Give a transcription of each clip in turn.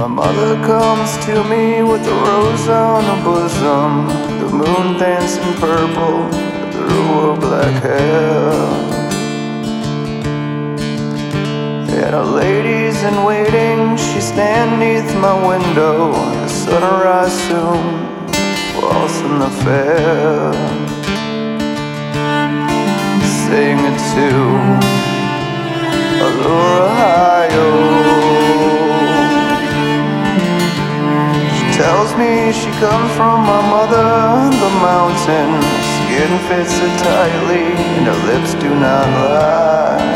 My mother comes to me with a rose on her bosom, the moon dancing purple through her black hair. And a lady's in waiting, she stands neath my window. The sunrise soon falls in the fair. Sing it to Allure, Ohio. She tells me she comes from my mother, the mountain. Skin fits her tightly and her lips do not lie.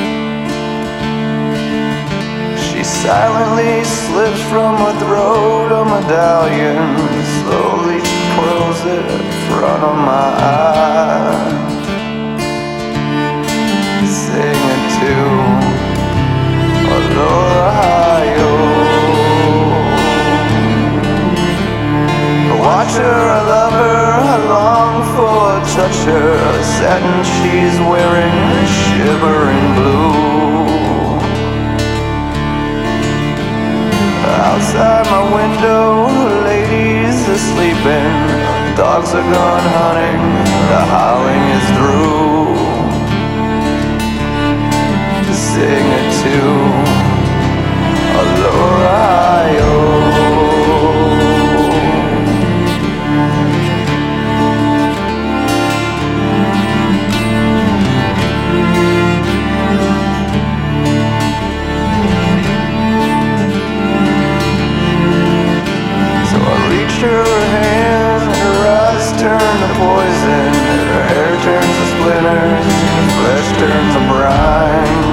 She silently slips from her throat a medallion. Slowly she pulls it in front of my eye. Sing it to Allure, Ohio. I watch her, I love her, I long for a touch her. The satin she's wearing, shimmering blue. Outside my window, ladies are sleeping. Dogs are gone hunting, the howling is through. Sing it to Allure, Ohio. So I reach her hand, her eyes turn to poison, her hair turns to splinters, her flesh turns to brine.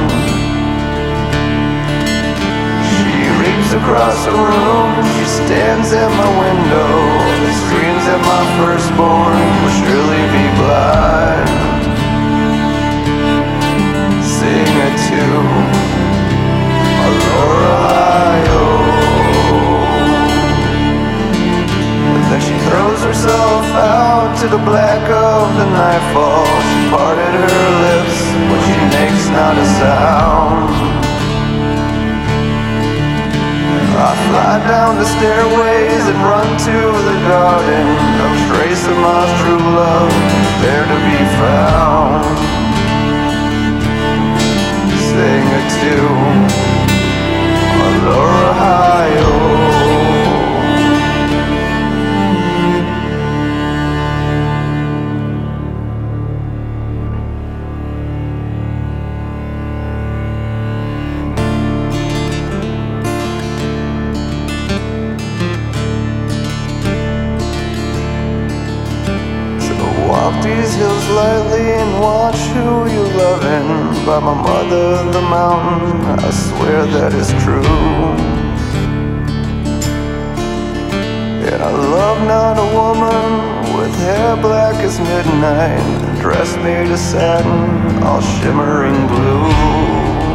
Across the room, she stands at my window, screams that my firstborn will surely be blind. Sing it to Allure, Ohio. And then she throws herself out to the black of the nightfall. She parted her lips, but she makes not a sound. I fly down the stairways and run to the garden. No trace of my true love there to be found. Sing it to Allure, Ohio. Walk these hills lightly and watch who you're loving. By my mother, the mountain, I swear that is true. And I love not a woman with hair black as midnight, dress made of satin, all shimmering blue.